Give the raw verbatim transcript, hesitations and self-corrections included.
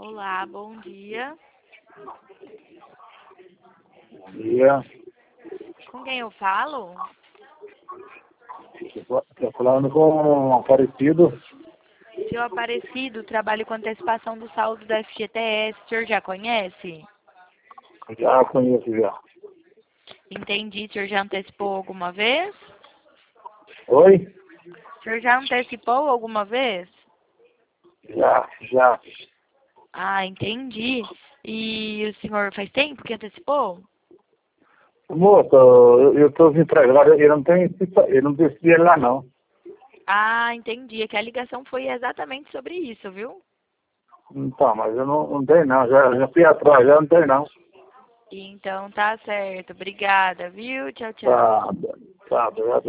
Olá, bom dia. Bom dia. Com quem eu falo? Estou falando com um Aparecido. Seu Aparecido, trabalho com antecipação do saldo da F G T S. O senhor já conhece? Já conheço já. Entendi. O senhor já antecipou alguma vez? Oi? O senhor já antecipou alguma vez? Já, já. Ah, entendi. E o senhor faz tempo que antecipou? Moço, eu estou desempregado, eu não tenho, eu não tenho dinheiro lá não. Ah, entendi. É que a ligação foi exatamente sobre isso, viu? Então, mas eu não, não tenho não, já, já fui atrás, já não tenho não. Então tá certo. Obrigada, viu? Tchau, tchau. Tá, tá, obrigado.